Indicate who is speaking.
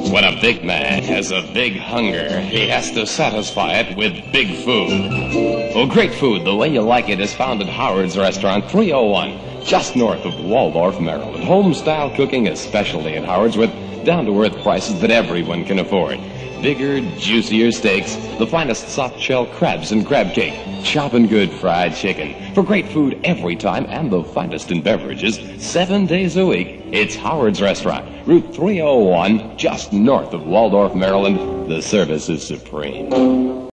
Speaker 1: When a big man has a big hunger, he has to satisfy it with big food. Well, great food, the way you like it, is found at Howard's Restaurant, 301, just north of Waldorf, Maryland. Home-style cooking is specialty at Howard's with down-to-earth prices that everyone can afford. Bigger, juicier steaks, the finest soft-shell crabs and crab cake, chopping good fried chicken. For great food every time and the finest in beverages, 7 days a week, it's Howard's Restaurant, Route 301, just north of Waldorf, Maryland. The service is supreme.